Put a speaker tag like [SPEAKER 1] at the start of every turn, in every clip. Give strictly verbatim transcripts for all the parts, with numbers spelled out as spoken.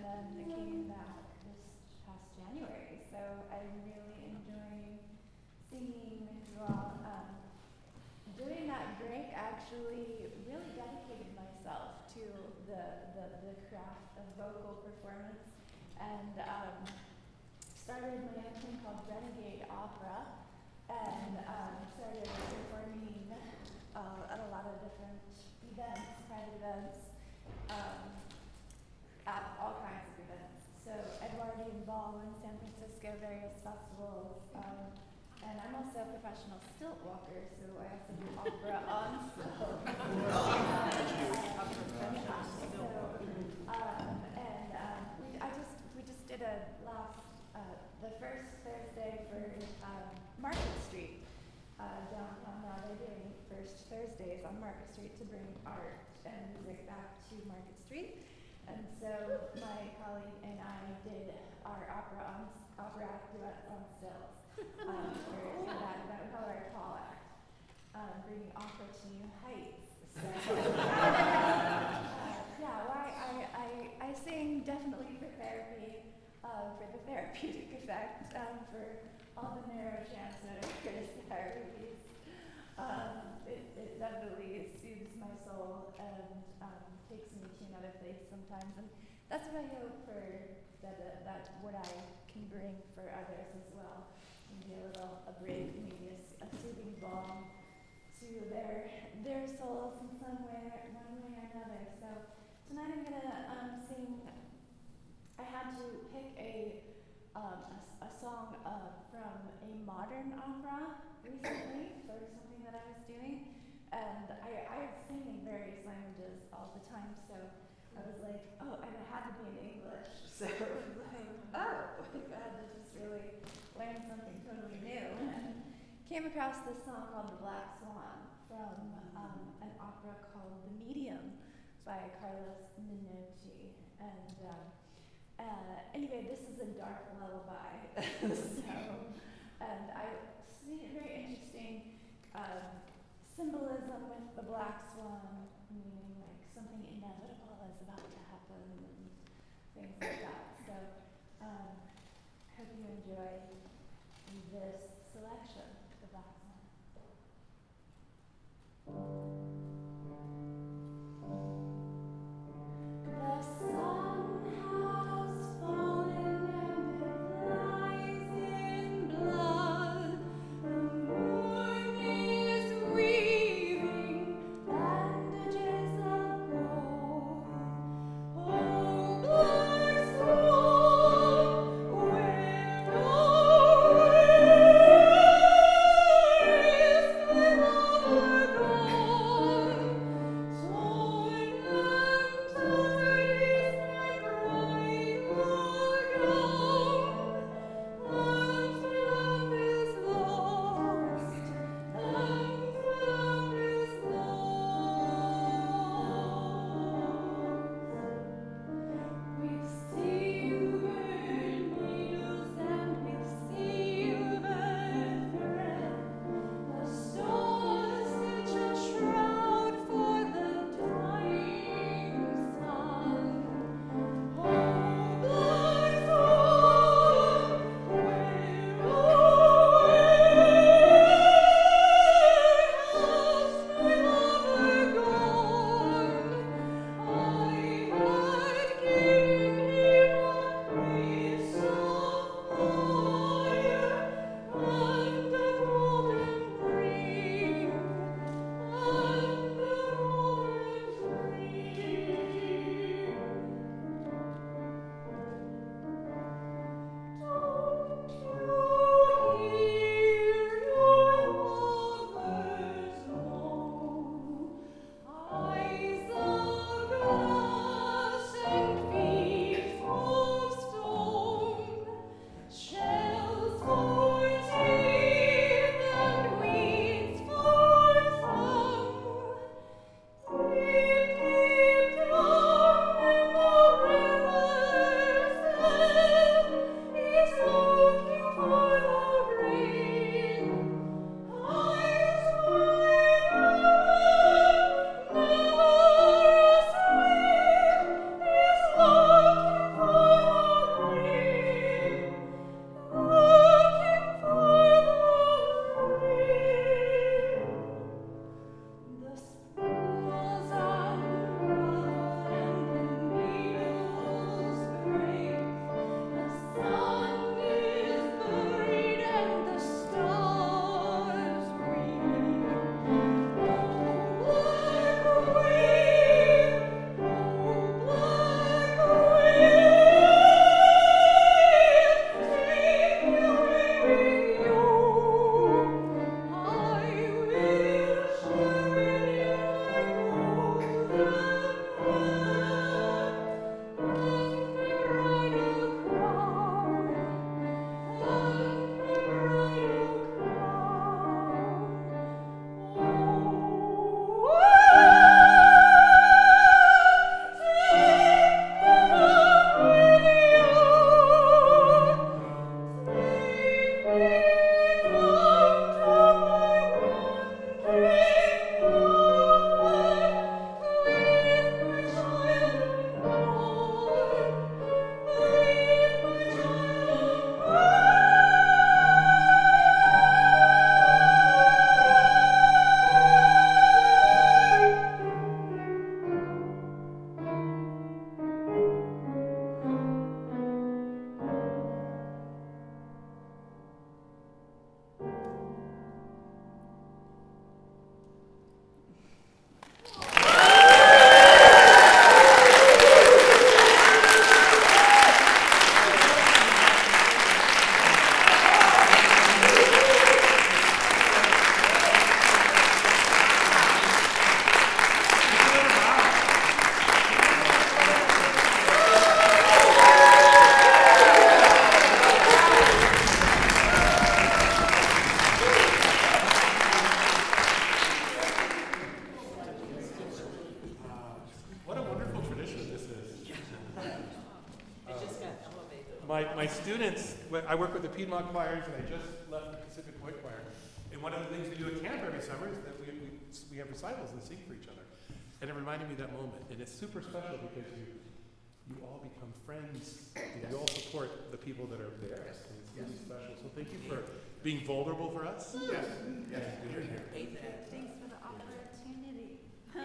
[SPEAKER 1] then I came back this past January. So I'm really enjoying singing with you all. Um, doing that break actually really dedicated myself to the, the, the craft of vocal performance, and um, started my own thing called Renegade Opera, and um, started performing uh, at a lot of different events, private events, um, at all kinds of events. So Edwardian Ball in San Francisco, various festivals, um, and I'm also a professional stilt walker, so I also do opera on stilts. so, um, and um, we, I just we just did a last uh, the first Thursday for um, Market Street uh, downtown. Now they're doing first Thursdays on Market Street to bring art and music back to Market Street. And so my colleague and I did our opera on opera duet on stilts um, for, for that. That we call our call act, um, bringing opera to new heights. So, uh, yeah, well, I, I, I, I sing definitely for therapy, uh, for the therapeutic effect, um, for all the neurotransmitters that are released. Um, it, it definitely soothes my soul and um, takes me to another place sometimes, and that's what I hope for that. Uh, that what I can bring for others as well. Maybe a little, a bridge, maybe a, a soothing balm to their their souls in some way, one way or another. So tonight I'm gonna um, sing. I had to pick a um, a, a song uh, from a modern opera recently for something that I was doing. And I, I sing in various languages all the time, so I was like, oh, and it had to be in English. So I was like, oh, I had to just really learn something totally new. And came across this song called The Black Swan from um, an opera called The Medium by Carlos Menotti. And um, uh, anyway, this is a dark lullaby. so, and I see it very interesting. Um, Symbolism with the black swan, meaning like something inevitable is about to happen and things like that. So, um, hope you enjoy this selection, The Black Swan. The sun has fallen and it lies in blood. The moon is weaving bandages of gold. Oh, black swan, where are you?
[SPEAKER 2] my, my students, I work with the Piedmont choirs, and I just left the Pacific Point Choir. And one of the things we do at camp every summer is that we, we, we have recitals and sing for each other. And it reminded me of that moment. And it's super special because you you all become friends. And you all support the people that are there. And it's really special. So thank you for being vulnerable for us. Yes. Yes. You're here.
[SPEAKER 1] Thanks for the opportunity.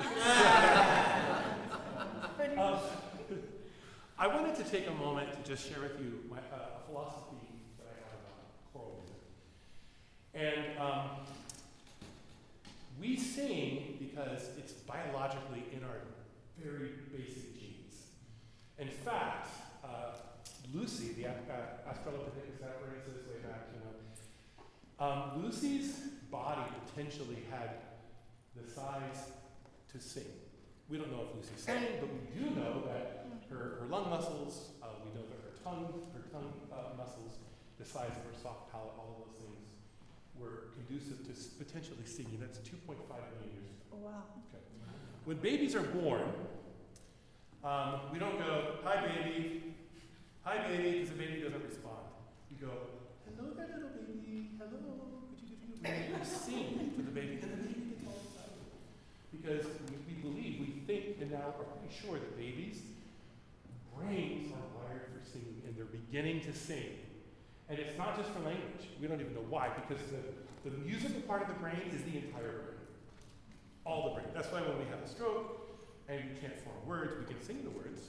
[SPEAKER 2] um, I wanted to take a moment to just share with you my, uh, a philosophy that I have about choral music. And um, we sing because it's biologically in our very basic genes. In fact, uh, Lucy, the uh, Australopithecus afarensis way back, you know, um, Lucy's body potentially had the size to sing. We don't know if Lucy sang, but we do know that her, her lung muscles, uh, we know that her tongue, her tongue uh, muscles, the size of her soft palate, all of those things were conducive to s- potentially singing. That's two point five million years ago.
[SPEAKER 1] Oh, wow.
[SPEAKER 2] Okay. When babies are born, um, we don't go, hi baby, hi baby, because the baby doesn't respond. We go, hello there little baby, hello, what you do? We, we sing to the baby, and the baby gets all excited. Because we, we believe, we think, and now are pretty sure that babies' brains are wired for singing, and they're beginning to sing. And it's not just for language. We don't even know why, because the, the musical part of the brain is the entire brain. All the brain. That's why when we have a stroke and we can't form words, we can sing the words.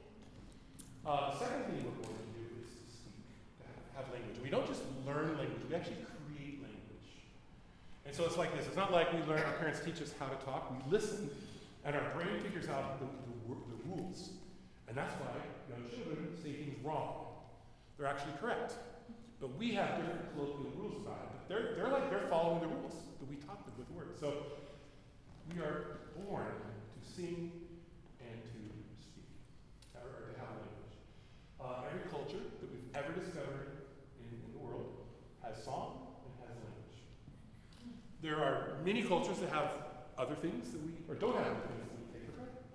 [SPEAKER 2] Uh, the second thing we're going to do is to speak, to have, have language. We don't just learn language, we actually create language. And so it's like this. It's not like we learn, our parents teach us how to talk. We listen, and our brain figures out the, the, the rules. And that's why young children say things wrong. They're actually correct. But we have different colloquial rules about it. But they're, they're like, they're following the rules that we taught them with words. So we are born to sing and to speak, or to have language. Uh, every culture that we've ever discovered in, in the world has song and has language. There are many cultures that have other things that we, or don't have other things that we take for granted.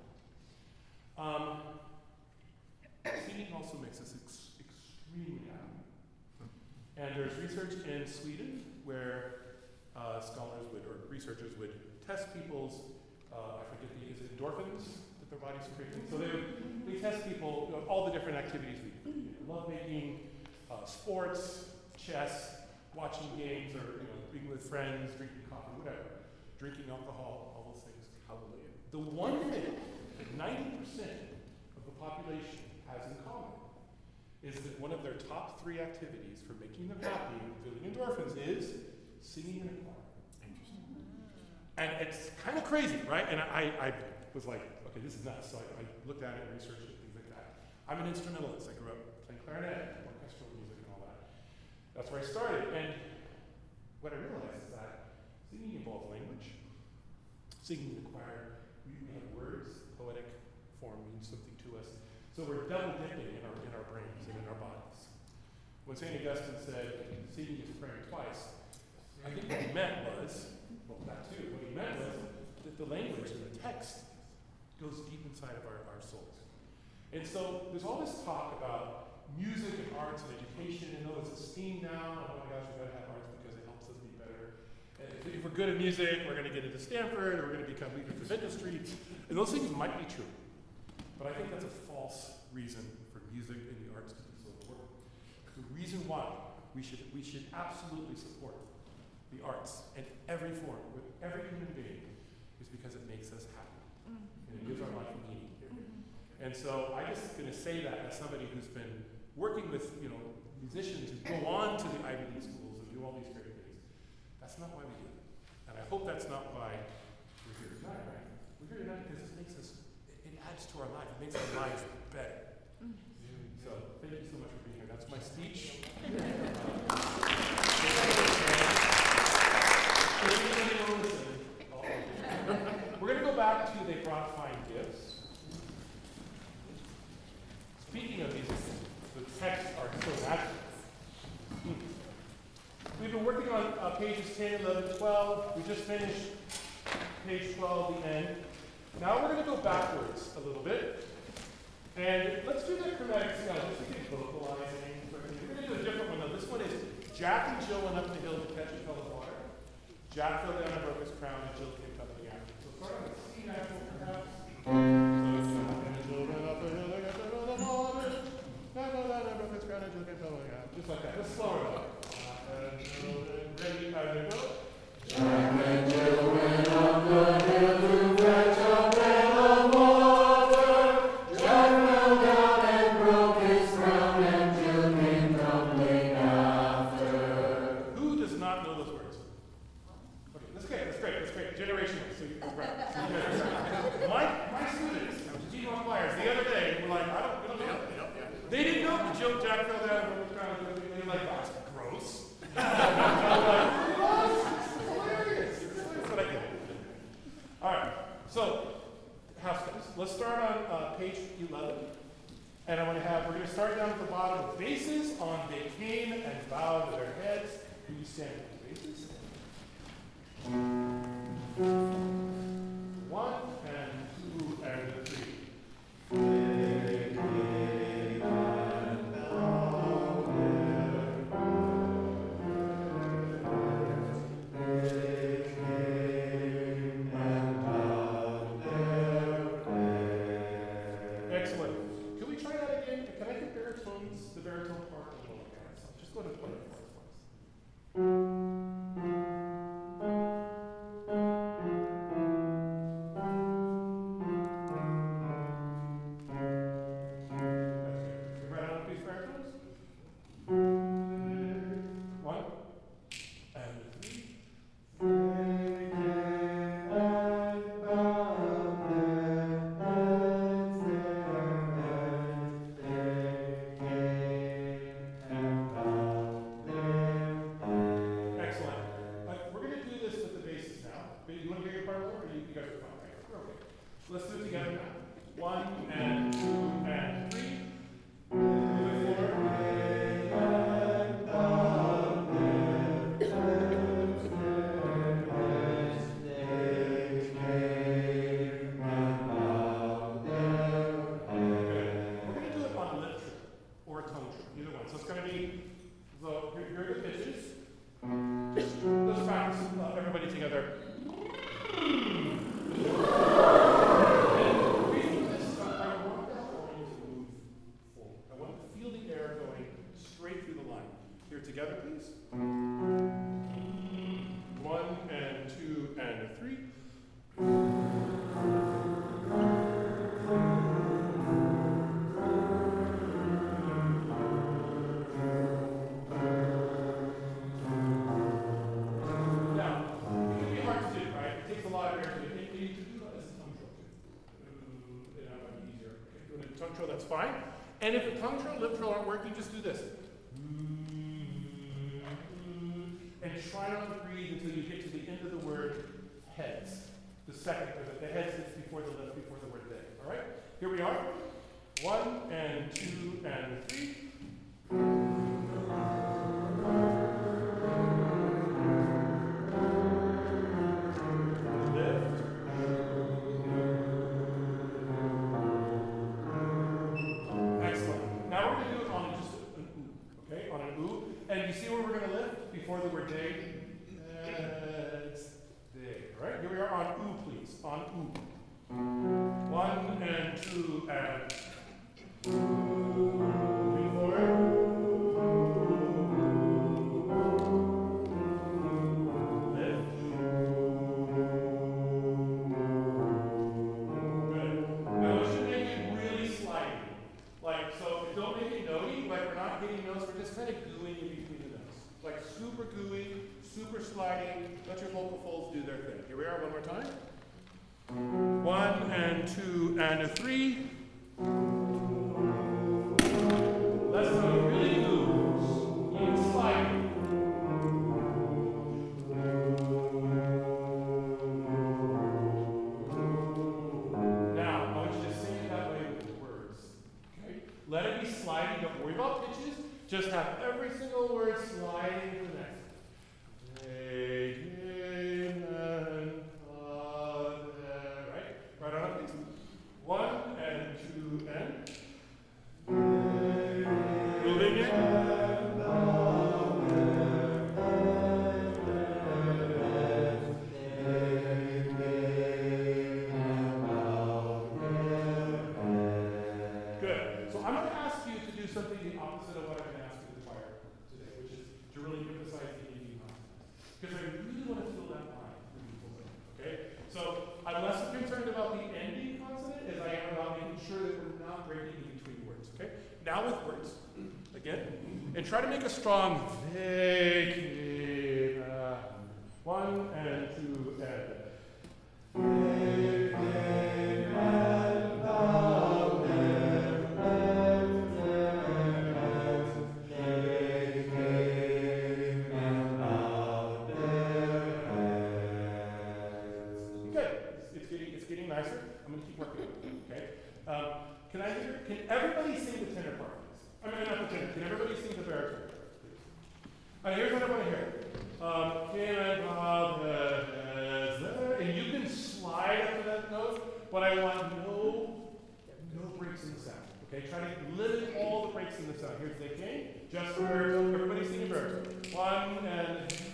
[SPEAKER 2] Um, singing also makes us ex- extremely happy. And there's research in Sweden where uh, scholars would, or researchers would test people's, uh, I forget the, is it endorphins that their bodies create? So they would, they test people, you know, all the different activities we do. You know, lovemaking, uh, sports, chess, watching games, or you know, being with friends, drinking coffee, whatever. Drinking alcohol, all those things, hallelujah. The one thing that ninety percent of the population has in common is that one of their top three activities for making them happy and feeling endorphins is singing in a choir. Interesting. And it's kind of crazy, right? And I, I was like, okay, this is nuts. So I, I looked at it and researched it and things like that. I'm an instrumentalist. I grew up playing clarinet, orchestral music, and all that. That's where I started. And what I realized is that singing involves language. Singing in the choir, we have words, poetic form means something to us. So we're double dipping in our in our brains and in our bodies. When Saint Augustine said singing is praying twice, I think what he meant was, well that too, what he meant was that the language and the text goes deep inside of our, our souls. And so there's all this talk about music and arts and education, and oh, it's esteemed now, oh my gosh, we've got to have arts because it helps us be better. And if, if we're good at music, we're going to get into Stanford, or we're going to become leaders of industry. And those things might be true. But I think that's a false reason for music and the arts to be so important. The reason why we should we should absolutely support the arts in every form, with every human being, is because it makes us happy. And it gives our life meaning. And so I'm just going to say that as somebody who's been working with you know musicians who go on to the Ivy League schools and do all these great things. That's not why we do it. And I hope that's not why we're here tonight, right? We're here tonight because it makes us it adds to our life. It makes our lives better. So thank you so much for being here. That's my speech. We're going to go back to They Brought Fine Gifts. Speaking of these, the texts are so magical. We've been working on uh, pages ten, eleven, twelve. We just finished page twelve, the end. Now we're going to go backwards a little bit, And let's do that chromatic scale just to get vocalizing. We're going to do a different one though. This one is Jack and Jill went up the hill to catch a fill of water. Jack fell down and broke his crown, and Jill came tumbling after. So start on the C natural perhaps. So Jack and Jill went up the hill to catch a fill of water. Jack fell down and broke his crown, and Jill came tumbling after. Just like that. Let's slow it up. And Jill, ready, how do go? Jack and Jill went up the hill to fetch a pail of water. Jack fell down and broke his crown, and Jill came tumbling after. Who does not know those words? Okay, that's great, that's great, that's great. Generational, so you're right. So you guys are right. My, my students, G one choirs, the other day were like, I don't, we don't know. They didn't know the joke Jack fell down and broke his crown, and they were like, that's gross. All right, so half steps. Let's start on uh, page eleven. And I'm going to have, we're going to start down at the bottom with basses on they came and bowed their heads. Can you stand with the basses? One and two and three. They came and bowed their heads. They came and bowed their heads. Excellent. Can we try that again? Can I get baritones, the baritone part a little again? So just go to the part once. That's fine. And if the tongue trill, lip trill aren't working, just do this. And try not to breathe until you get to the end of the word heads. The second, the head sits before the lip, before the word they. All right? Here we are. One and two and three. Before the word day, that's day. All right, here we are on oo, please. On oo. One and two and moving forward. Lift. Good. Now we should make it really sliding. Like, so don't make it notey. Like, we're not hitting notes, we're just kind of gooing in between the notes. Like super gooey, super sliding, let your vocal folds do their thing. Here we are, one more time. One and two and a three. Let's go really goo. Even sliding. Now, I want you to sing it that way with words. Okay? Let it be sliding, don't worry about pitches. Just have every single word sliding to the next. They came and bowed their, right? Right on, please. One and two and breaking in between words, okay? Now with words, again, and try to make a strong they. Uh, one and two and. They came and bowed their heads. They came and bowed their heads. Good. It's, it's getting it's getting nicer. I'm going to keep working on it. Okay. Um, can I hear? Can everybody sing the tenor part, please? I mean, not the tenor. Can everybody sing the baritone part, please? All right. Here's what I want to hear. Um, can I bow the heads there? And you can slide up to that note, but I want no no breaks in the sound. Okay. Try to limit all the breaks in the sound. Here's they came. Just the baritone. Everybody sing the baritone. One and two.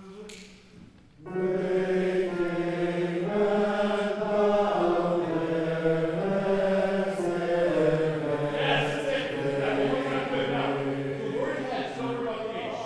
[SPEAKER 2] They came and bowed their heads. Yes, that's it. That's one more time. Good. Now, the word heads, don't worry about the H.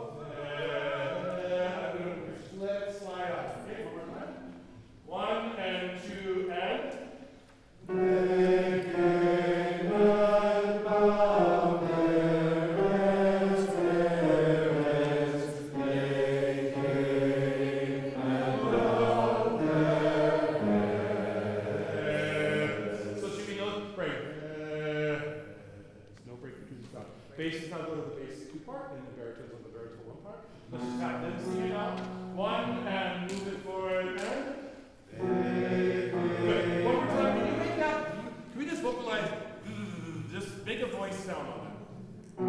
[SPEAKER 2] Let's slide up. Okay, one more time. One and two and. They came and bowed their heads, their heads. They came and bowed their heads. So it should be no break. No break between the sound. Bass is not going to the bass two part, and the baritone's on the baritone one part. Let's just have them sing it out. One and move it forward and. Good. One more time. Can you make that? Can we just vocalize? Just make a voice sound on it.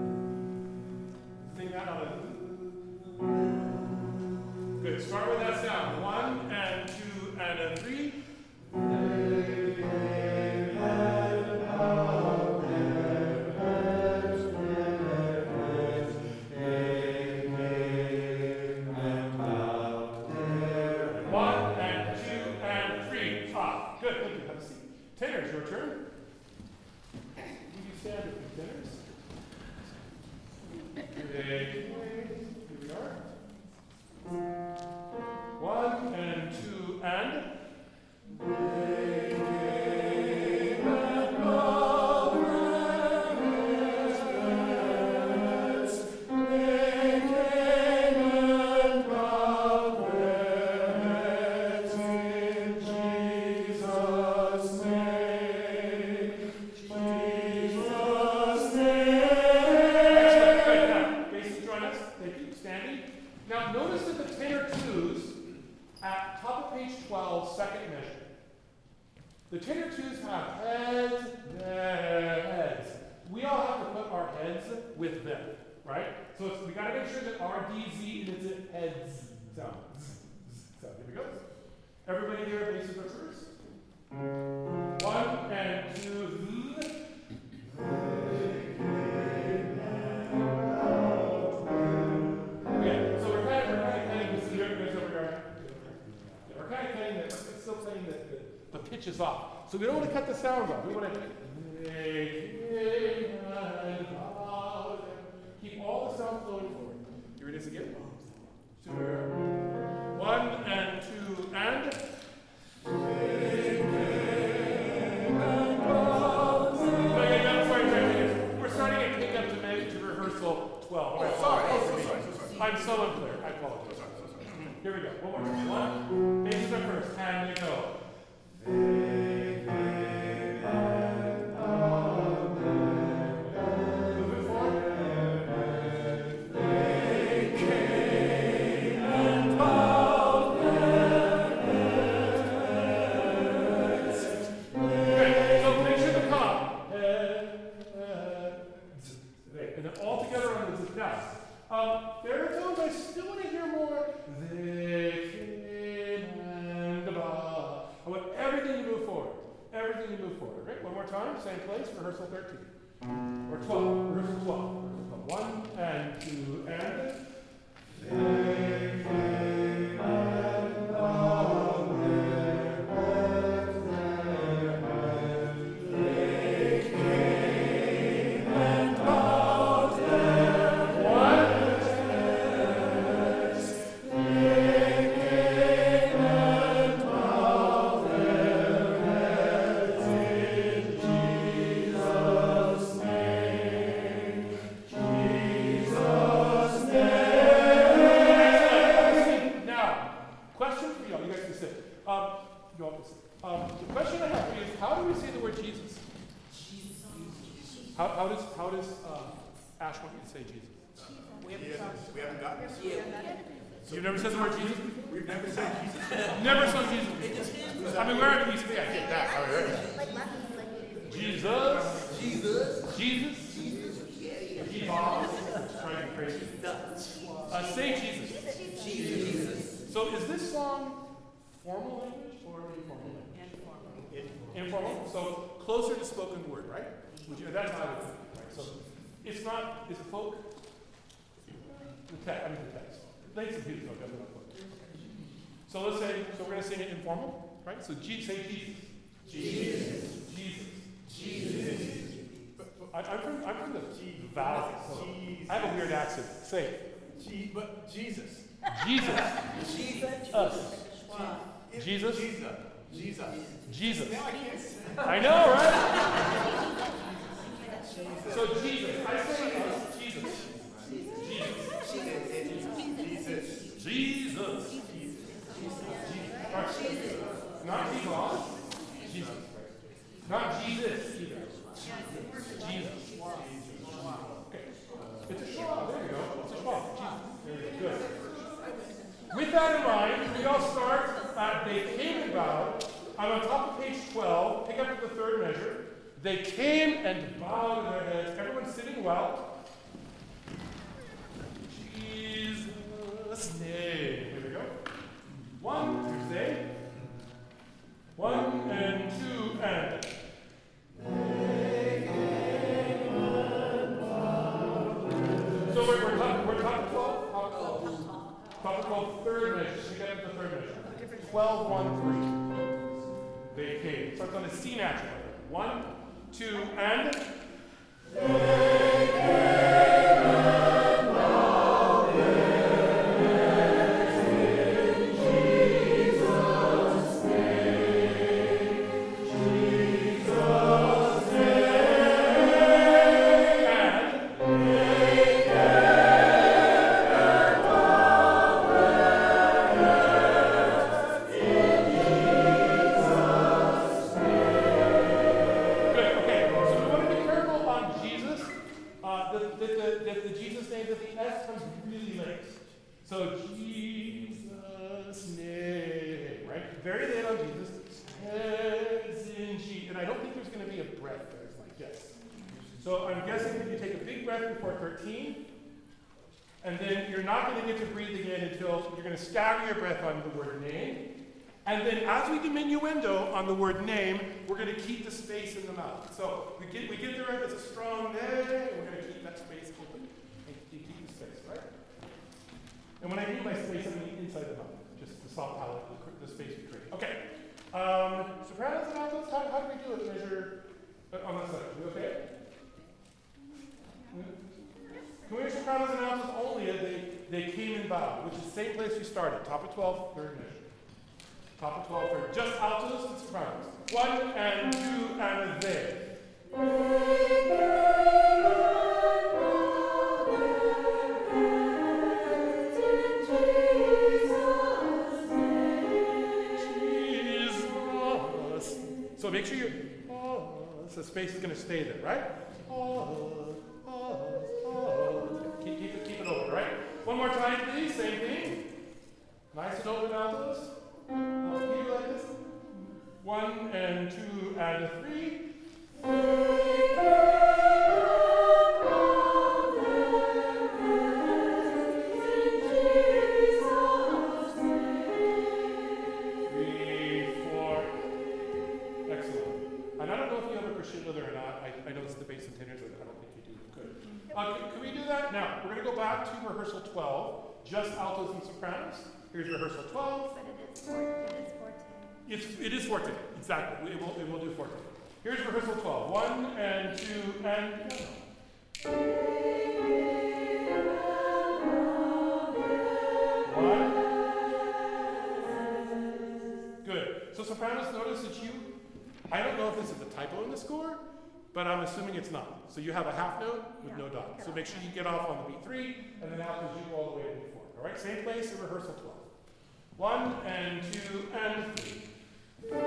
[SPEAKER 2] Sing that on it. Good. Start with that sound. One and two and a three. They came and bowed their heads, their heads. They came and bowed their heads. One and two and three. Ah, good. Thank you. Have a seat. Tenors, your turn. Will you stand with the tenors? They came. Here we are. One and two and. They came and bowed their heads. They came and bowed their heads in Jesus' name. Jesus' name. Excellent. Good. Now, basses join us. Thank you. Standing. Now, notice that the tenor twos at top of page twelve, second measure. The tenor twos have heads, their heads. We all have to put our heads with them, right? So it's, we got to make sure that R, D, Z, and it's a heads sound. So here we go. Everybody here, basses are first. One and two. Okay, so we're kind of, we're kind of cutting this here, guys over here. Yeah, we're kind of cutting it, we're still playing the, the, the pitch is off. So we don't want to cut the sound off. We want to keep all the sound flowing forward. Here it is again. Two, one and two and. No, yeah, no, sorry, sorry. We're starting at pick up to make to rehearsal twelve.
[SPEAKER 3] Oh, sorry. Oh, so sorry, so sorry.
[SPEAKER 2] I'm so unclear. I apologize.
[SPEAKER 3] Sorry, so sorry.
[SPEAKER 2] Here we go. One more time. One. Basses are first. And they go. They came and bowed their heads. Move it forward. They came and bowed their heads. Good. So picture the cop. Heads. And then all together on the now. Um, baritones, I still want to hear more. They came and bowed. I want everything to move forward. Everything to move forward. Right? One more time, same place, rehearsal thirteen. Or twelve, rehearsal twelve. Rehearsal twelve. One and two and. They came and bowed their heads, their heads. They came and bowed their heads. They came and bowed their heads in Jesus' you all this. Um, the question I have for you is, how do we say the word Jesus? How, how does how does um, Ash want you to say Jesus?
[SPEAKER 3] We haven't, we haven't gotten this.
[SPEAKER 2] You've never said the word Jesus?
[SPEAKER 3] We've never said Jesus.
[SPEAKER 2] Never said Jesus. I mean, where are these? Yeah, I get that. All right. Jesus. Jesus. Jesus. Jesus. Jesus. Trying to be crazy. Uh, say Jesus. Jesus. So is this song formal language or informal language? Informal. Informal. So closer to spoken word, right? Would you, that's how I would think, right? So it's not, is it folk? The text, I mean the text. Later people don't definitely not folk. So let's say, so we're going to sing it informal, right? So G, say Jesus. Jesus. Jesus. Jesus. I, I'm from, I'm from the valley, so I have a weird accent. Say it.
[SPEAKER 3] G, but Jesus.
[SPEAKER 2] Jesus.
[SPEAKER 3] Jesus.
[SPEAKER 2] Us. Jesus.
[SPEAKER 3] Jesus. Jesus.
[SPEAKER 2] Jesus.
[SPEAKER 3] Now I can't say.
[SPEAKER 2] I know, right? So Jesus, I say us, Jesus. Jesus. Jesus. Jesus. All right. Not Jesus. Jesus. Not Jesus either. Jesus. Okay. It's a schwa. There you go. It's a schwa. Jesus. There you go. Good. With that in mind, we all start at they came and bowed. I'm on top of page twelve. Pick up the third measure. They came and bowed their heads. Everyone's sitting well. Jesus' name. Here we go. One, here's they. One and two and. So we're, we're, top, we're top of twelve? Top of twelve. Top of twelve, third measure. We get into the third measure. twelve, one, three. They came. Starts on a C natural. One, two, and. They came and bowed their heads in Jesus' name. Jesus' name. And they came and bowed their heads in Jesus' name. Good, okay. So we want to be careful on Jesus, uh, that the, the, the, the Jesus name, that the S comes really late. So Jesus' name, right? Very late on Jesus. Heads in G. And I don't think there's going to be a breath there, is my guess. So I'm guessing that you take a big breath before thirteen, and then you're not going to get to breathe again until you're going to scatter your breath on the word name. And then as we diminuendo on the word name, we're going to keep the space in the mouth. So we get, we get there as a strong name, and we're going to keep that space open and keep, keep the space, right? And when I mean by space, I mean inside the mouth, just the soft palate, the, the space we create. Okay. Um, sopranos and altos, how, how do we do it? Measure uh, on that side. We okay? Can we hear sopranos and altos only as they, they came and bowed, which is the same place we started, top of twelve, third measure. Top of twelve, third. Just altos and sopranos. One and two and they. Jesus. So make sure you. Oh, so space is going to stay there, right? Oh, oh, oh. Keep, keep it, keep it open, right? One more time, please. Same thing. Nice and open altos. Uh, can you do like this? One and two and three. Three, four. Excellent. And I don't know if you have a crescendo there or not. I, I know it's the bass and tenors, but I don't think you do. Good. Uh, can, can we do that? Now, we're going to go back to rehearsal twelve, just altos and sopranos. Here's rehearsal twelve.
[SPEAKER 1] But it is forte. It is forte.
[SPEAKER 2] It's, it is forte, exactly. It will, it will do forte. Here's rehearsal twelve. One and two and one. Good. So sopranos, notice that you, I don't know if this is a typo in the score, but I'm assuming it's not. So you have a half note with no dot. So make sure you get off on the beat three, and then afterwards you go all the way to beat four. All right, same place in rehearsal twelve. One and two and three.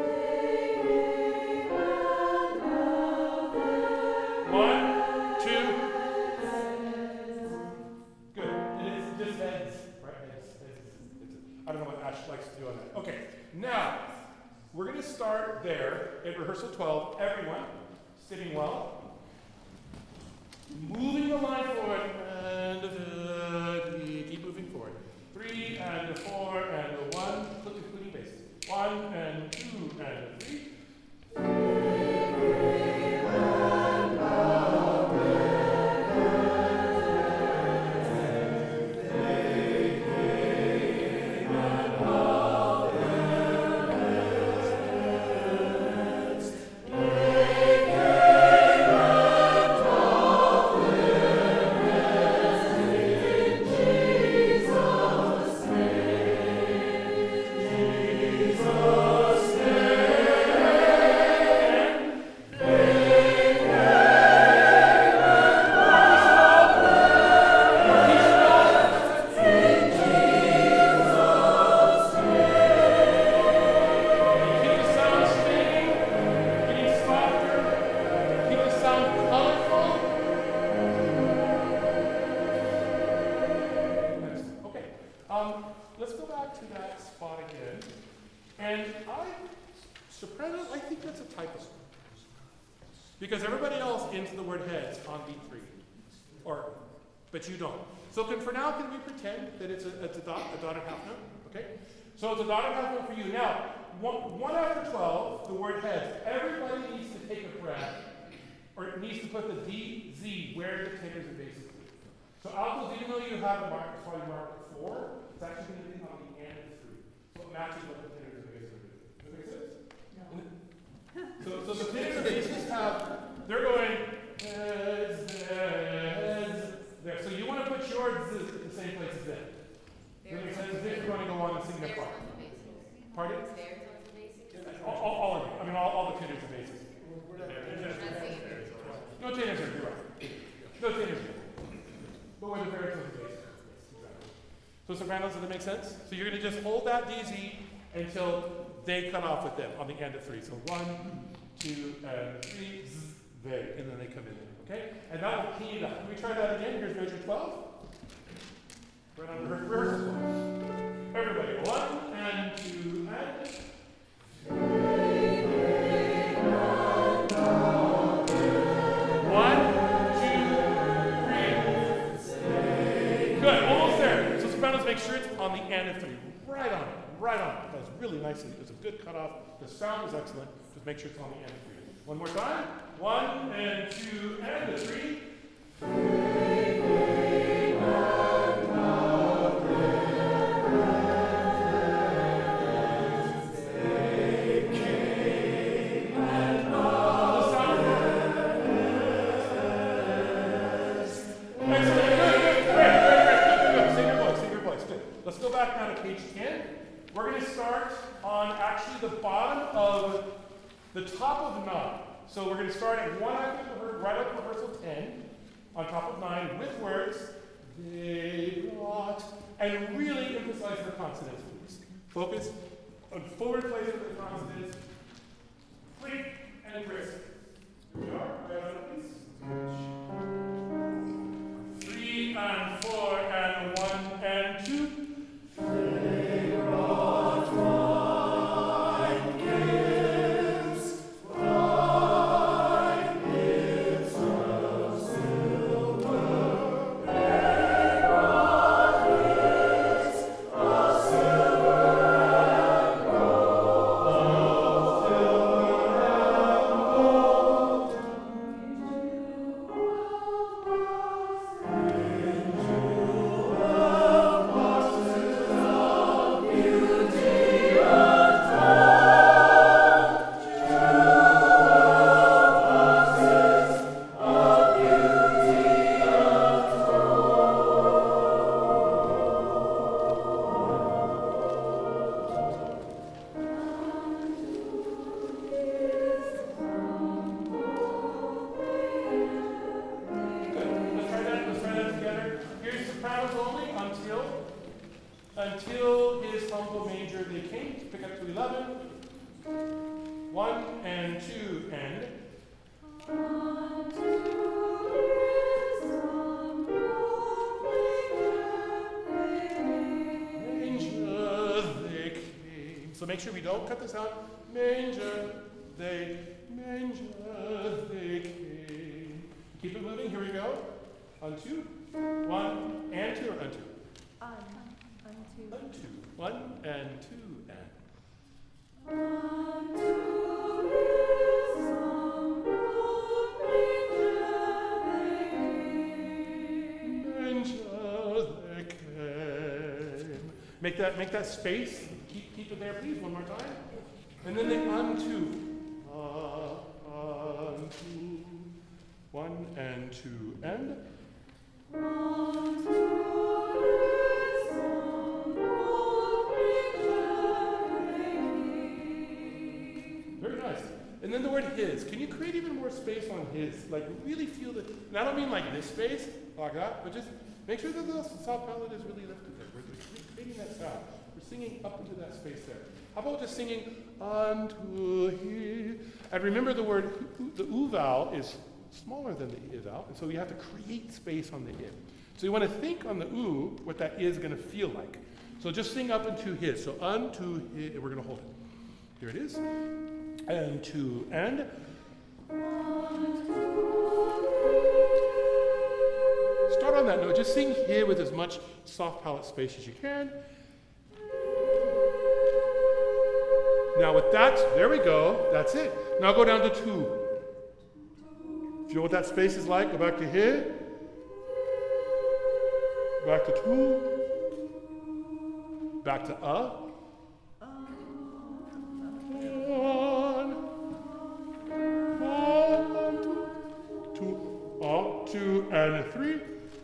[SPEAKER 2] start there at rehearsal twelve. Everyone sitting well. Moving the line forward, and uh, keep moving forward. Three, and four, and one, including bases. One, and two, and three. Because everybody else into the word heads on beat three. Or, but you don't. So can, for now, can we pretend that it's a, it's a dot, a dotted half note? Okay? So it's a dotted half note for you. Now, one, one after twelve, the word heads. Everybody needs to take a breath, or it needs to put the D, Z, where the tenors and basses are. So altos, even though you have a mark, it's probably marked four, it's actually going to be on the end of three. So it matches what the tenors and basses are doing. Does that make sense? No. So, so the tenors and basses have, they're going, heads, heads, there. So you want to put your z at the same place as them. Does that make sense? As if you're going to go on and sing their part. Pardon? All, all, all of it. I mean, all, all the tenors and basses. No tenors are, you're right. No tenors are. But where the baritones and basses. Exactly. So sopranos, does that make sense? So you're going to just hold that D Z until they cut off with them on the end of three. So one, two, and three, z, they, and then they come in. Okay? And that will key it up. Can we try that again? Here's measure twelve. Right on the rehearsal. Everybody, one, and two, and one, two, three. Good, almost there. So sopranos, make sure it's on the end of three. Right on it, right on it. That was really nicely. It was a good cutoff. The sound was excellent. Just make sure it's on the end of three. One more time. One, and two, and three. Let's go back now to page ten. We're going to start on actually the bottom of the top of nine. So we're going to start at one after rehearsal, right up rehearsal ten, on top of nine, with words, they brought, and really emphasize the consonants, please. Focus on forward placement of the consonants, click and crisp. Here we are, right on please. Three and four and one and two. They brought wine gifts, wine gifts of silver. They brought gifts of silver and gold, of silver and gold. Until his humble manger they came, pick up to eleven. One and two and. Manger they came. So make sure we don't cut this out. manger, they, manger, they came. Keep it moving, here we go. On two, one, and two, or on two?
[SPEAKER 1] On, on two.
[SPEAKER 2] On two, one, and two, and.
[SPEAKER 1] Unto his son, Lord,
[SPEAKER 2] Manger they came. Make that, make that space. Keep, keep it there, please, one more time. And then they unto. Uh, unto. One and two and.
[SPEAKER 1] unto his son, Lord,
[SPEAKER 2] Very nice. And then the word his. Can you create even more space on his? Like really feel the, and I don't mean like this space, like that, but just make sure that the soft palate is really lifted there. We're creating that sound. We're singing up into that space there. How about just singing unto he? And remember the word, the u vowel is smaller than the I vowel, and so you have to create space on the I. So you want to think on the u what that is going to feel like. So just sing up into his. So unto his, we're going to hold it. Here it is. And to and. Start on that note. Just sing here with as much soft palate space as you can. Now with that, there we go. That's it. Now go down to two. If you know what that space is like, go back to here. Back to two. Back to uh. Two and three.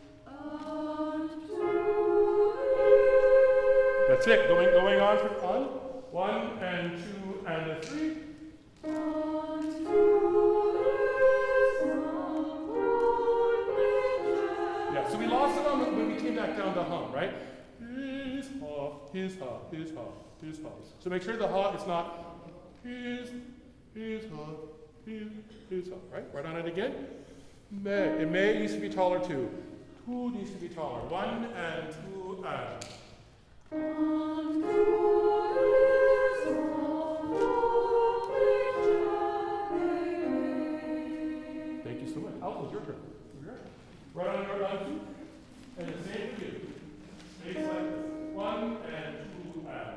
[SPEAKER 2] That's it. Going going on from on. One and two and a three. Yeah. So we lost it on the, when we came back down to hum, right? His ha, his ha, his ha, his ha. So make sure the ha is not his, his ha, his, his ha. Right. Right on it again. May. And may needs to be taller too. Two needs to be taller. One and two and. Thank you so much. Alto, your turn. Right on your on two. And the same for you. Space like this. One and two and.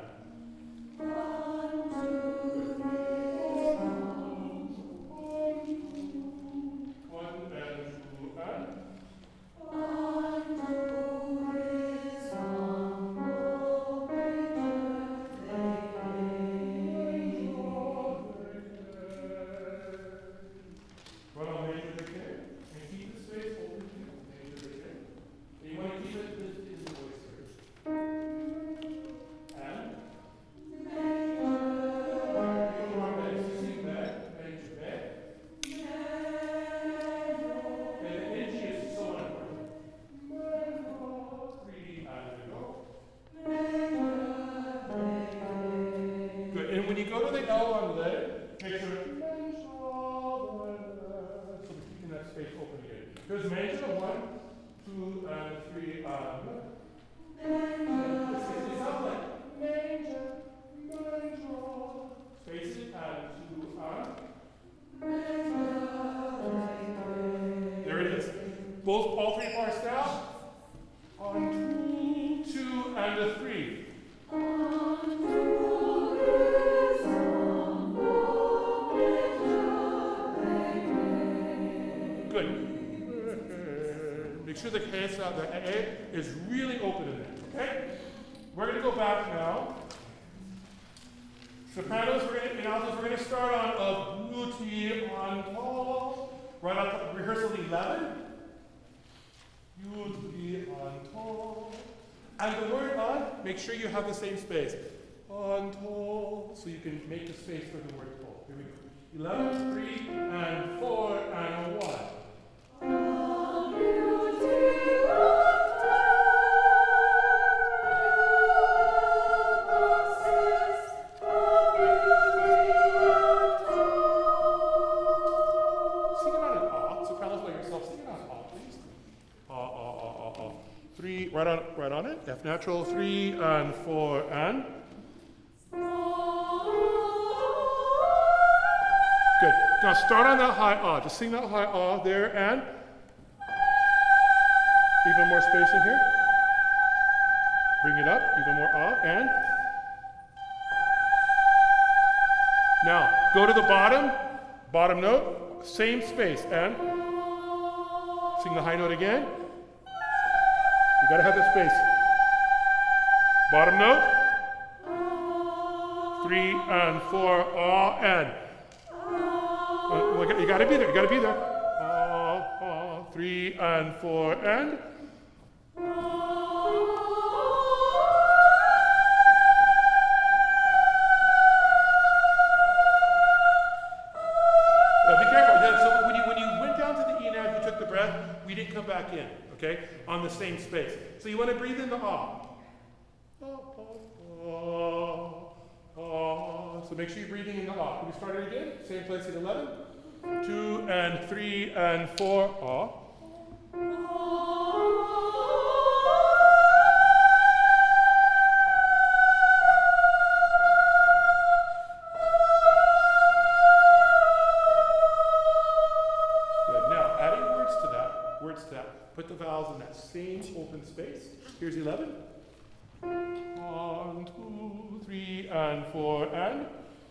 [SPEAKER 2] Both, all three parts down. On two, two, and a three. Good. Make sure the K sound, the A is really open in there, okay? We're going to go back now. Sopranos, we're going to, in altos, we're going to start on a beauty on tall. Right on top, rehearsal eleven. You'd be on tall. And the word on, make sure you have the same space. On tall, so you can make the space for the word tall. Here we go. eleven, three, and four, and one. Right on, right on it. F natural, three and four and. Good. Now start on that high ah. Just sing that high ah there and even more space in here. Bring it up, even more ah, and now go to the bottom, bottom note, same space, and sing the high note again. You gotta have that space. Bottom note, three and four, ah, and uh, you gotta be there, you gotta be there. Ah, ah, three and four, and we didn't come back in, okay, on the same space. So you want to breathe in the ah. Ah, ah, ah. So make sure you're breathing in the ah. Can we start it again? Same place at eleven. Two and three and four, ah. Put the vowels in that same open space. Here's eleven. One, two, three, and four, and.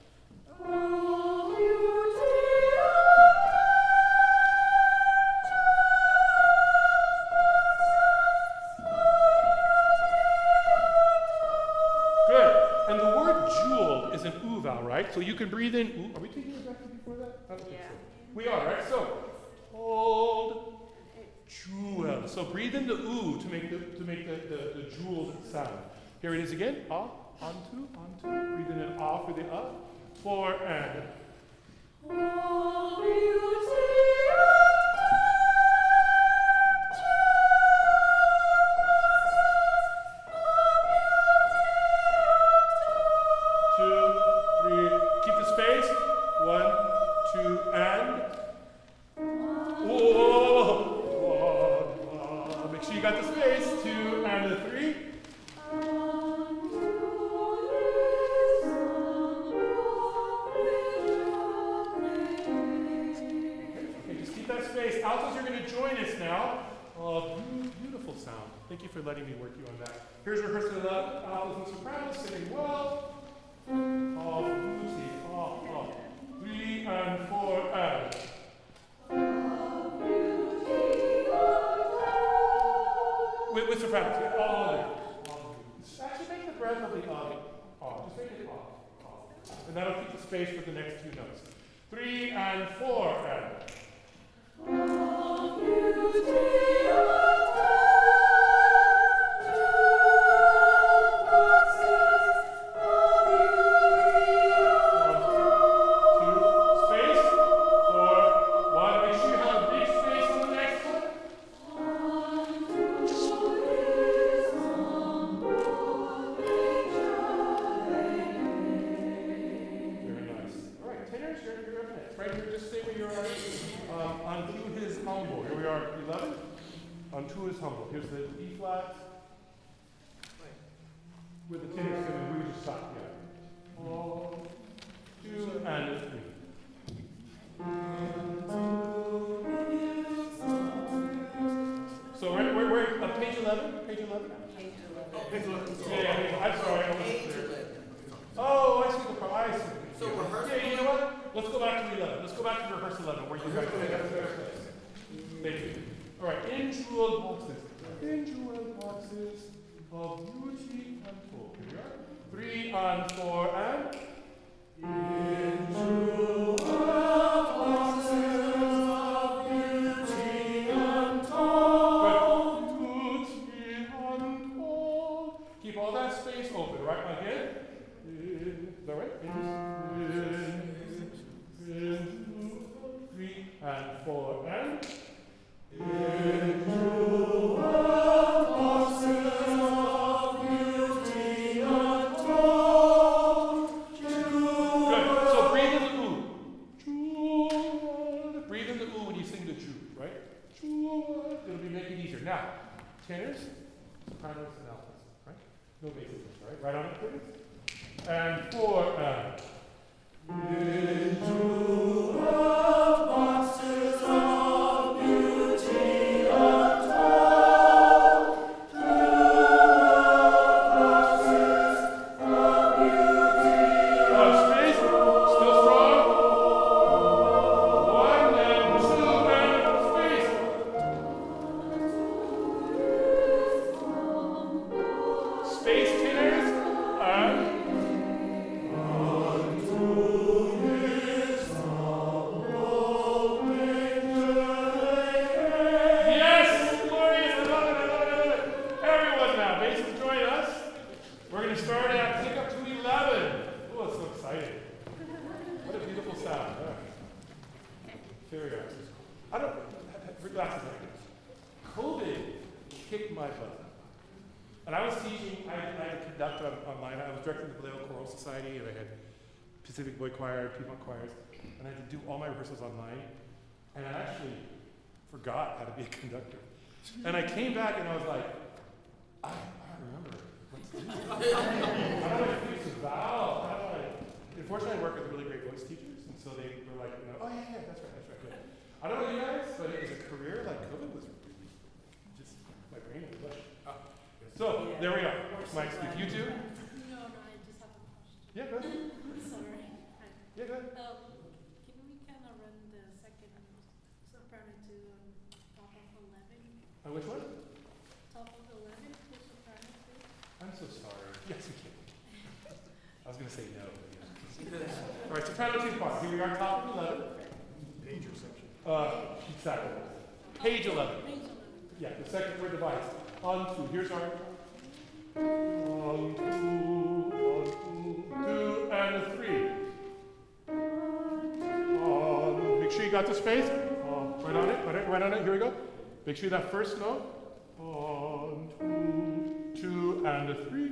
[SPEAKER 2] Good. And the word jewel is an oo vowel, right? So you can breathe in. Ooh, are we taking a breath before that? I don't think so. We are, right? So hold. Jewel. So breathe in the oo to make the to make the, the, the jewel sound. Here it is again. Ah, on two, on two. Breathe in an ah for the ah. Four and. Two, three. Keep the space. One, two, and. Whoa. You got the space, two and a three. Okay, just keep that space. Altos are going to join us now. Oh, beautiful sound. Thank you for letting me work you on that. Here's rehearsal of altos and sopranos sitting well. Oh, Lucy. Oh, oh. Three and four and. With, with sopranos, yeah. Oh, actually make the breath of the ah, ah. Just make it ah, ah. And that'll keep the space for the next two notes. Three and four and. Here's the B flat. With the tenor seven, we just stop here. One, two, and three. So we're, we're, we're at page eleven? Page eleven? Page eleven. Oh, page eleven. Yeah, yeah, I'm sorry, I wasn't clear. Oh, I see the problem. I see.
[SPEAKER 3] So rehearsal.
[SPEAKER 2] Yeah, you know what? Let's go back to eleven. Let's go back to rehearsal eleven, where you guys pick up the place. Thank you. All right, in jeweled boxes. In jeweled boxes of beauty and hope. Here we are. Three and four and. In jeweled boxes of beauty and hope. Beauty and hope. Keep all that space open, right? Again. Is that right? In, in, in, three and four and. In jeweled boxes of beauty and hope. Good. So breathe in the oo. Jeweled. Breathe in the oo when you sing the Jew, right? Jeweled. It'll be make it easier. Now, tenors, sopranos, and altos, right? No bases, right? Right on it, please. And four and. In jeweled Very relaxed. I don't, relax a second. COVID kicked my butt. And I was teaching, I, I had conducted on, online, I was directing the Vallejo Choral Society, and I had Pacific Boy Choir, Piedmont Choirs, and I had to do all my rehearsals online. And I actually forgot how to be a conductor. And I came back and I was like, I, I don't remember what to do. How do I fix the valve? How do I? Unfortunately, I work with really great voice teachers, and so they were like, you know, oh yeah, yeah, that's right, that's right. Good. I don't know you guys, but it was a career like COVID was really just my brain was mush. So
[SPEAKER 4] Yeah.
[SPEAKER 2] there we are. Mike, speak. You too?
[SPEAKER 5] No, no, I just have a question.
[SPEAKER 2] Yeah, go ahead.
[SPEAKER 5] Sorry. Hi.
[SPEAKER 2] Yeah, go ahead.
[SPEAKER 5] Um, can we kind of run the second soprano to um, top of eleven?
[SPEAKER 2] Uh, which one?
[SPEAKER 5] Top of eleven to soprano too?
[SPEAKER 2] I'm so sorry. Yes, we can. I was going to say no. But yeah. All right, soprano two part. Here we are, top of eleven.
[SPEAKER 3] Page or section.
[SPEAKER 2] Uh, exactly. Page eleven.
[SPEAKER 5] Page eleven.
[SPEAKER 2] Yeah, the second word device. On two. Here's our on two, on two, two, and a three. On. Make sure you got the space. Uh, right on it. Right, right on it. Here we go. Make sure that first note. On two, two, and a three.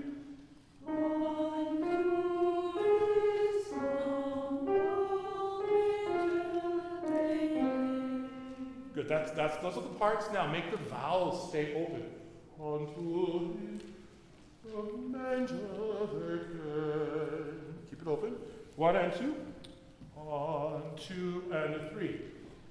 [SPEAKER 2] Good. That's that's those are the parts. Now make the vowels stay open. On to keep it open. One and two. On two and a three.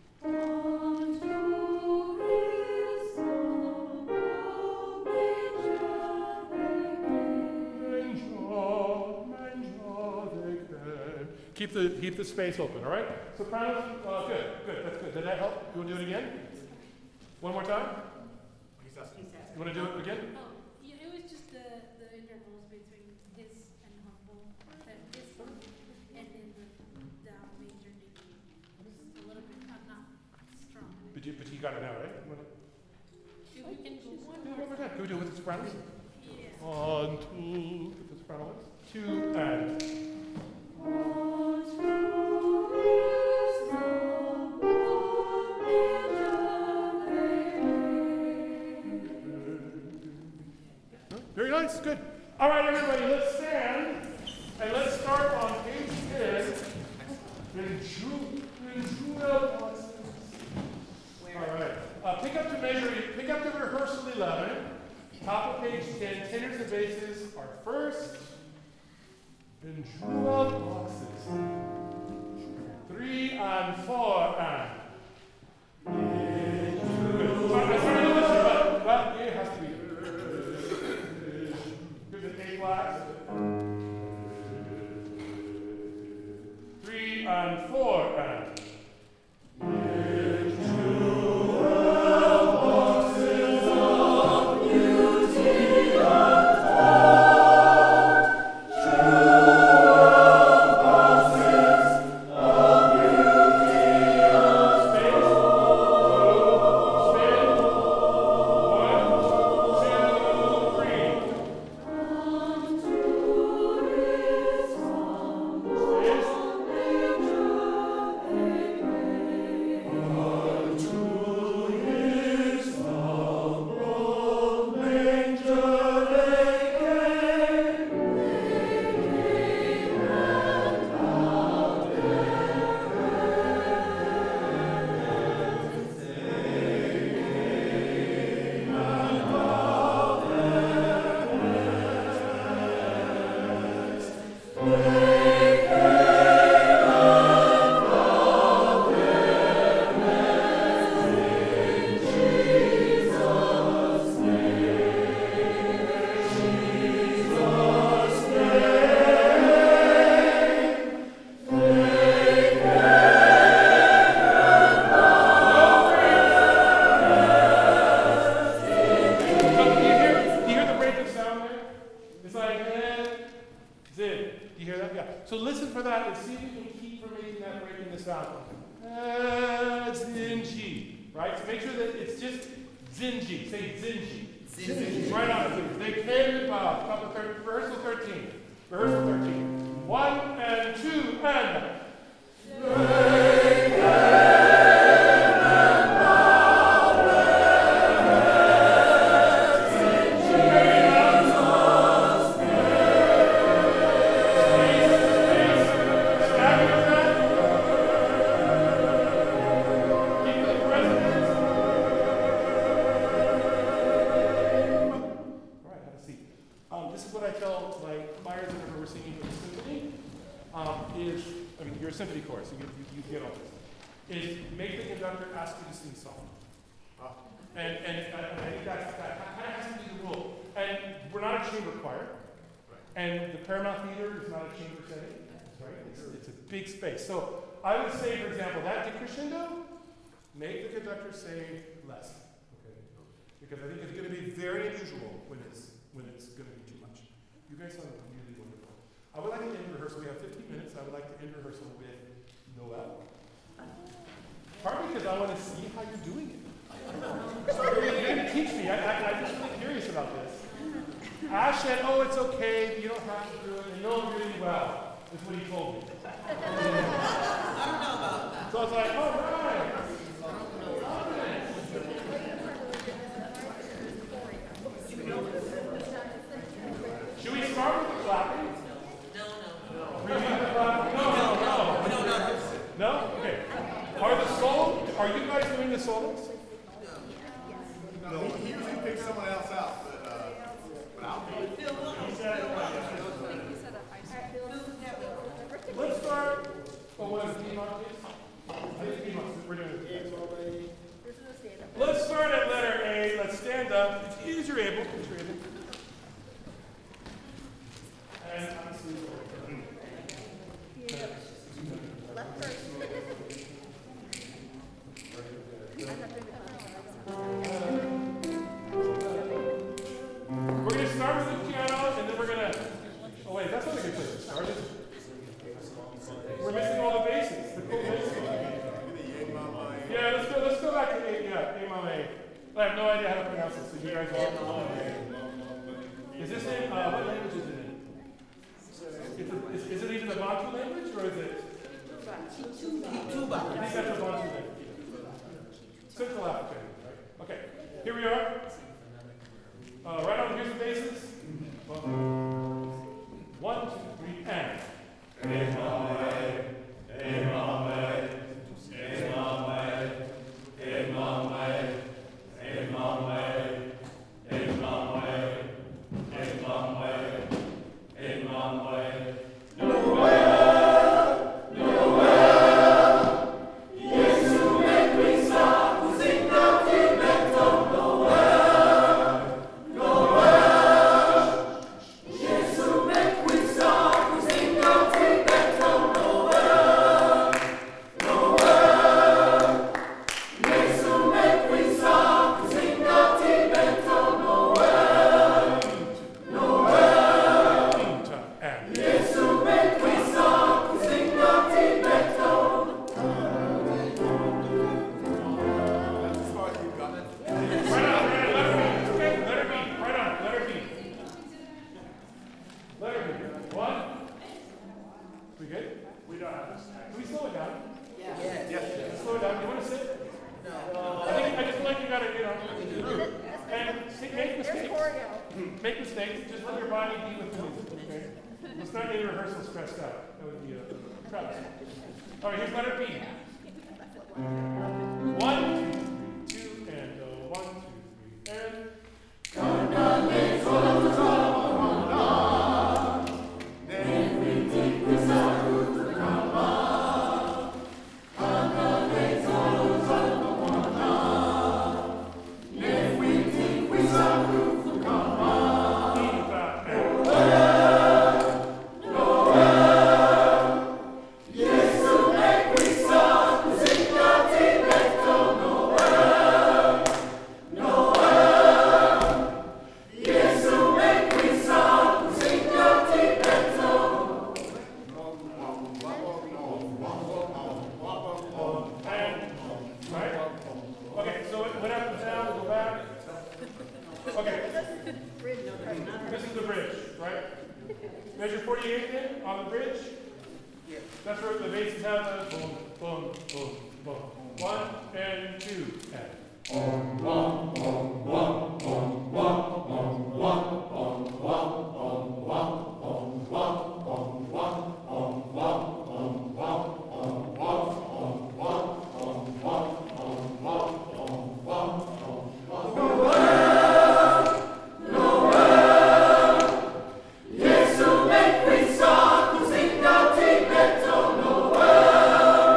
[SPEAKER 2] Keep the keep the space open. All right. Sopranos. Uh, good. Good. That's good. Did that help? You want to do it again? One more time.
[SPEAKER 3] He's asking.
[SPEAKER 2] You want to do it again?
[SPEAKER 5] Oh, yeah, it was just the, the intervals between his and humble, and his one, and then the down major D. Just a little bit, I'm not strong.
[SPEAKER 2] But you, but you got it now, right? You wanna-
[SPEAKER 5] If we can go one
[SPEAKER 2] do it one
[SPEAKER 5] more.
[SPEAKER 2] more time. Can we do it with the sopranos?
[SPEAKER 5] Yeah.
[SPEAKER 2] One, two, with the soprano ones. Two and. Very nice, good. All right, everybody, let's stand and let's start on page ten. In Ju- in Jewel boxes. All right. Uh, pick up the measure. Pick up the rehearsal eleven. Top of page ten. Tenors and basses are first. In Jewel boxes. Three and four and. Good. So I'm starting to listen, but, but it has to be. Here's the A flat. Three and four and. One and two and. so you, you, you get all this, is make the conductor ask you to sing song.
[SPEAKER 3] Ah.
[SPEAKER 2] And, and uh, I think that's, that kind of has to be the rule. And we're not a chamber choir. And the Paramount Theater is not a chamber setting, right? It's, it's a big space. So I would say, for example, that decrescendo, make the conductor say less, okay? Because I think it's going to be very unusual when it's when it's going to be too much. You guys sound really wonderful. I would like to end rehearsal. We have fifteen minutes. I would like to end rehearsal with Noel. Partly because I want to see how you're doing it. You're going to teach me. I, I, I'm just really curious about this. Ash said, oh, it's okay, you don't have to do it, and you know it really well, is what he told me.
[SPEAKER 4] I don't know about that.
[SPEAKER 2] So I was like, all right. Should we start with the clapping?
[SPEAKER 4] No, no.
[SPEAKER 2] Repeat the clapping? No, no, no.
[SPEAKER 4] No, no.
[SPEAKER 2] No? Okay. Are the solos, are you guys doing the solos?
[SPEAKER 3] No, he he usually picks someone else out, but, uh, but I'll do it.
[SPEAKER 2] Let's start. Oh, what is it? I think it's We're doing it. Let's start at letter A. Let's stand up. As you're able. As you're able. And I'm sleeping.
[SPEAKER 1] Left first.
[SPEAKER 2] We're going to start with the piano, and then we're going to. Oh, wait, that's not a good place to start. We're missing all the bases. The cool bases. Yeah, let's go. Let's go back to A. Yeah, A Mom A. I have no idea how to pronounce it, so you guys all. Is this in? Uh, what language is it in? Is it, is, is it even the Bantu language, or is it?
[SPEAKER 4] Tuba.
[SPEAKER 2] I think that's the Bantu language. Central African, right? Okay. Here we are. Uh, right on. Here's the bases. One, two, three, and. Amen. Amen. Amen. Amen. Amen. Amen. Amen. Amen. Noel, Noel, Yesu mekwisa kuzinga tibeto. Noel, Noel, Yesu mekwisa kuzinga tibeto. Noel, Noel, Yesu mekwisa kuzinga tibeto. Noel, Noel, and Yesu mekwisa kuzinga tibeto.
[SPEAKER 3] That's as far as you've gotten.
[SPEAKER 2] Right on, right on, letter B. Okay, letter B. Right on, letter B. Letter B. One. We good?
[SPEAKER 3] We don't have this.
[SPEAKER 2] Can we slow it down?
[SPEAKER 4] Yes.
[SPEAKER 3] Yes.
[SPEAKER 2] Slow it down. You want to sit?
[SPEAKER 4] No.
[SPEAKER 2] I think I just feel like you gotta, you know, and see, make mistakes. Make mistakes. Just let your body be with the music. Okay. Let's not get rehearsal stressed out. That would be a travesty. All right, here's letter B. One, two, two, and uh, one, two, three, and. Right? Okay, so what happens now? We'll go back. Okay. This is the bridge, right? Measure forty-eight then on the bridge. That's where the bases have the boom, boom, boom, boom. One and two and.
[SPEAKER 6] Yesu mekwisa kuzinga tibeto. Noel,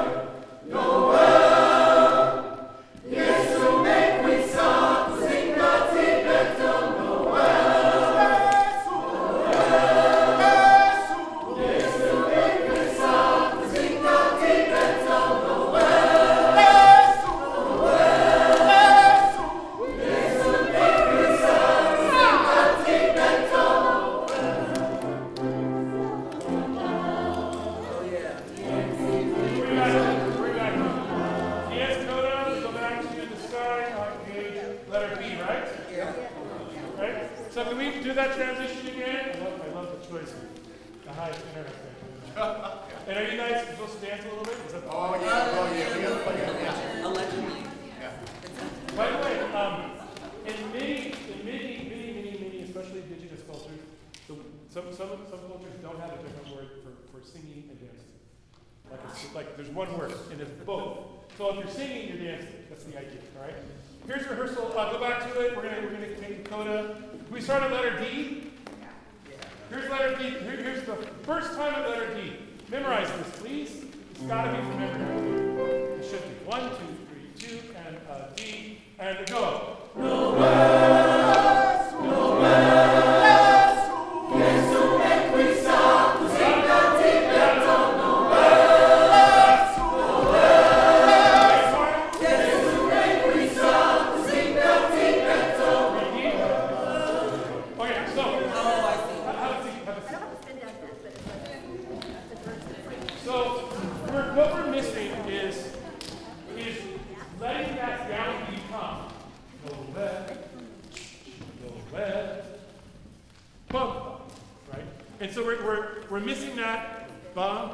[SPEAKER 2] can we do that transition again? I love, I love the choice of the high internet thing. And are you guys supposed to dance a little bit? Is that
[SPEAKER 3] Oh, yeah, oh, yeah, we gotta play it, yeah.
[SPEAKER 4] Allegedly.
[SPEAKER 3] Yeah.
[SPEAKER 2] By the way, um, in many, in many, many, many, many, especially indigenous cultures, the, some, some, some cultures don't have a different word for, for singing and dancing. Like, it's, like there's one word, and it's both. So if you're singing, you're dancing. That's the idea, all right? Here's rehearsal. Uh, go back to it. We're gonna, we're gonna take the coda. Can we start at letter D? Here's letter D. Here, here's the first time at letter D. Memorize this, please. It's got to be from memory. It should be. One, two, three, two, and uh, D, and go. No más, no más. Jesús me cuisa, tu signa ti perdo. No más, no más. Jesús me cuisa, tu signa ti perdo. Okay, so.
[SPEAKER 4] Oh, I see.
[SPEAKER 2] Have a seat. Have a seat.
[SPEAKER 1] I don't have to spin down this, but it's like, it's a verse.
[SPEAKER 2] So we're, what we're missing is is letting that down beat come. Go west, go west, bum, right? And so we're we're we're missing that bum,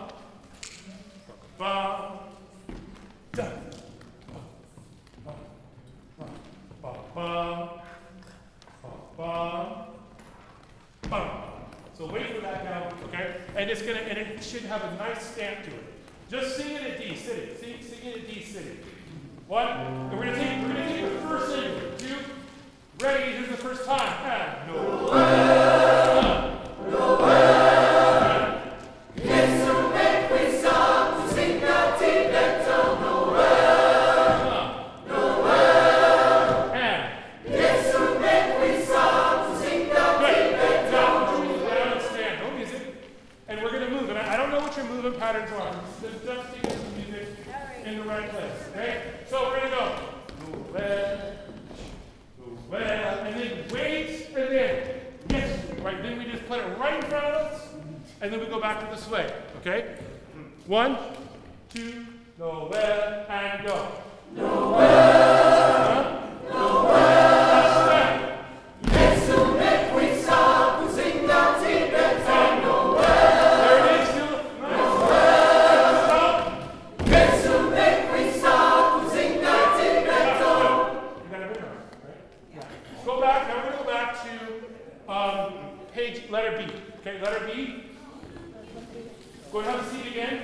[SPEAKER 2] bum, dun, bum, bum, bum, bum, bum, bum, bum. So wait for that down, okay? And it's gonna, and it should have a nice stamp to it. Just sing it at D, sitting. Sing, sing it at D, sitting. One, and we're gonna take, we're gonna take the first thing. Two, ready, here's the first time. And no way. No way. Jesús me cuisa, tu signa ti perdo. No way. No way. And Jesús me cuisa, tu signa ti perdo. Down and stand, no music. And we're gonna move. And I, I don't know what your movement patterns are. Just, just take the music in the right place. Okay? So we're gonna go. Move well, move well, and then wait, and then yes, right. Then we just put it right in front of us, and then we go back to the sway. Okay? One, two, no well, and go. No well, no well. Step. Jesús me cuisa, tu signa ti perdo. No well. There it is. Still nice. No well. Stop. Jesús me cuisa, tu signa ti perdo. You got a bit on, right? Yeah. Go back. Now we're gonna go back to um, page letter B. Okay, letter B. Go and have a seat again.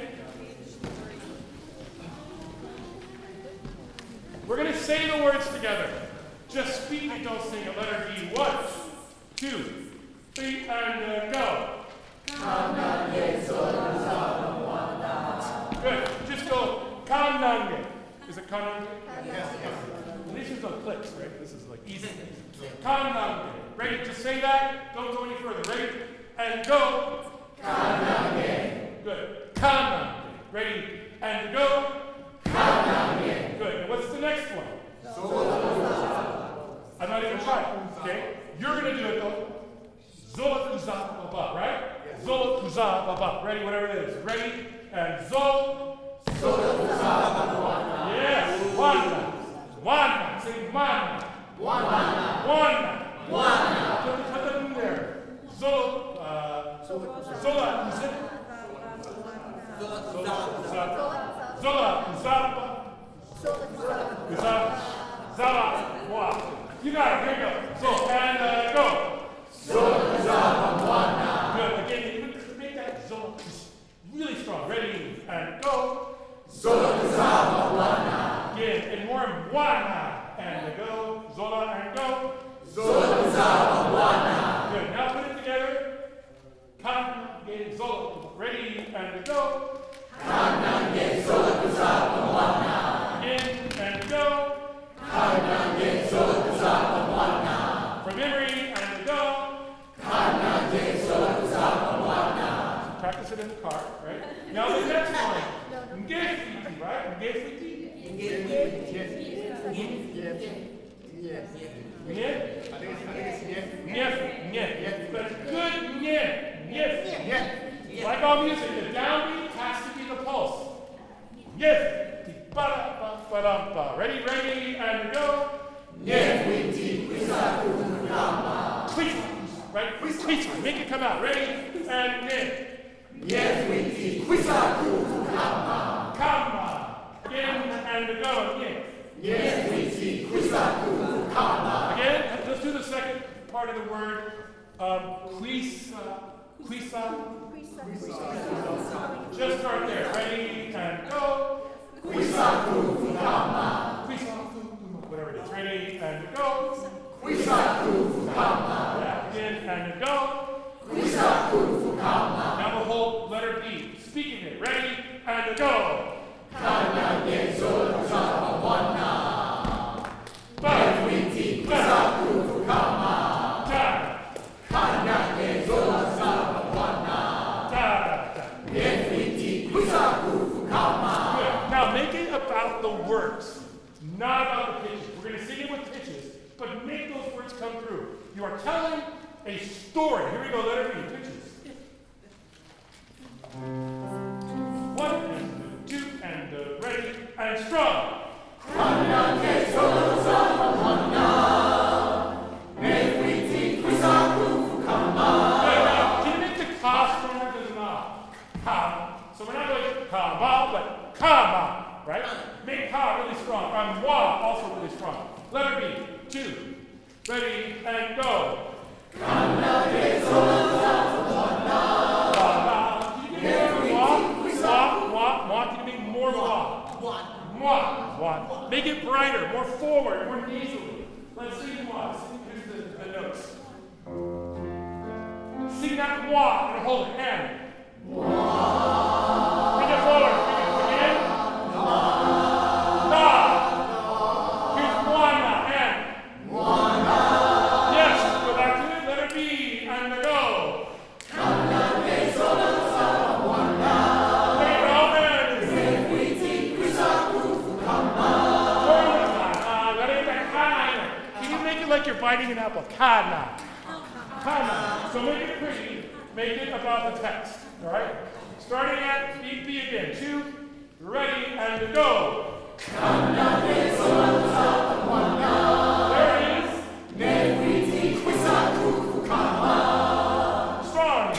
[SPEAKER 2] We're going to say the words together. Just speak it, don't sing it. Letter B. One, two, three, and uh, go. Good. Just go. Kanange. Is it kanange?
[SPEAKER 3] Yes, yes.
[SPEAKER 2] At least there's no clicks, right? This is like easy. Kanange. Ready? Just say that. Don't go any further. Ready? And go. Kanange. Good. Kanange. Ready? And go. Kanange. Good. And what's the next one? I'm not even trying. Okay? You're going to do it though. Zola kuza baba, right? Zola kuza baba. Ready? Whatever it is. Ready? And zo. Zola kuza baba. Yes. One. One. Say one. One. One. One. Put, put them in there. Zola. Uh, Zola. Zola. Zola. Zola. Zola. Kuza. Zala. Wow. You got it. Here you go. So, and uh, go. Zola. Zala. Good. Again, you make that Zola really strong. Ready? And go. Zola. Zala. Again, and more. One. And go. Zola and go. Zola. Zala. Good. Now put it together. Kan. Again, Zola. Ready? And go. Kan. Again, Zola. Zala. Again, and go. From memory, and go. Practice it in the car, right? Now the next one. Ngefiti, right? Ngefiti.
[SPEAKER 3] Yes, yes, yes.
[SPEAKER 2] Nyef.
[SPEAKER 3] I think it's, I think it's yes.
[SPEAKER 2] Nyef. Nyef. But it's good nyef. Nyef.
[SPEAKER 3] Yes.
[SPEAKER 2] Like all music, the downbeat has to be the pulse. Nyef. Ba-da-ba-ba-da-ba. Ready, ready, and go. Nyef. Tweet. right? Quisa, make it come out. Ready? And in.
[SPEAKER 3] Yes, we see. Quisaku.
[SPEAKER 2] Kama. Again, and go. Again.
[SPEAKER 3] Yes, we see. Quisaku.
[SPEAKER 2] Again, let's do the second part of the word. Um, quisa. Quisa. Just start there. Ready? And go.
[SPEAKER 3] Quisaku.
[SPEAKER 2] Quisa. Whatever it is. Ready? And go.
[SPEAKER 3] Quisaku.
[SPEAKER 2] Yeah, again, and go.
[SPEAKER 3] Quisaku.
[SPEAKER 2] Now the whole letter B. Speaking it. Ready? And go. Now make it about the words, not about the pitches. We're going to sing it with pitches, but make those words come through. You are telling a story. Here we go, letter B, pitches. One and two and uh, ready and strong. Now, can you make the ka stronger than the na? Ka. So we're not going ka, but kama, right? Make ka really strong. And wa also really strong. Letter B, two. Ready and go. Can you make more wa? Wa. Wa. Make it brighter, more forward, more nasally. Let's sing wa. Here's the, the notes. Sing that wa and hold it. And. Bring it forward. Bring it again. Na. Here's wana. And. Yes. Go back to it. Letter B. And the go. Like you're biting an apple. Kana. Kana. So make it pretty. Make it about the text. All right? Starting at B, B again. Two, ready, and go. There it is. Strong.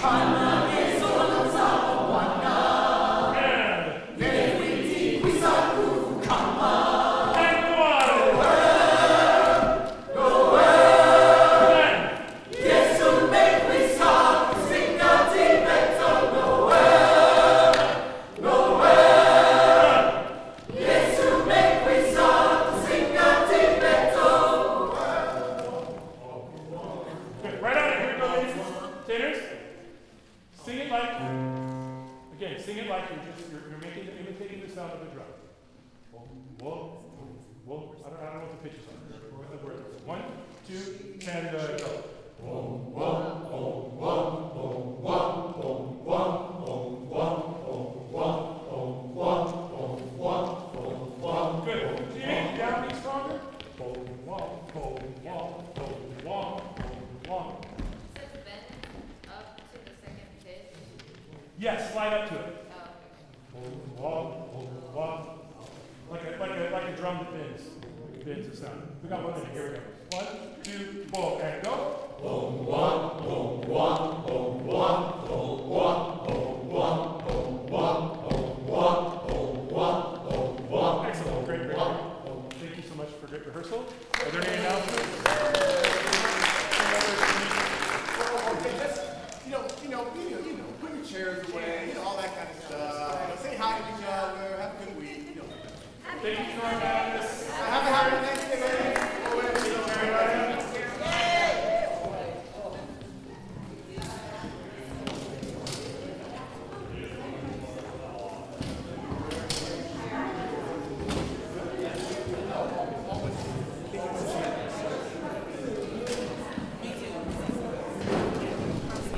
[SPEAKER 2] Yes, slide up to it. Oh, walk, walk. Like a, like a, like a drum that bends. Bends the sound. We got one minute. Here we go. One, two, four, and go. Boom, one, boom, one, boom, one, boom, one.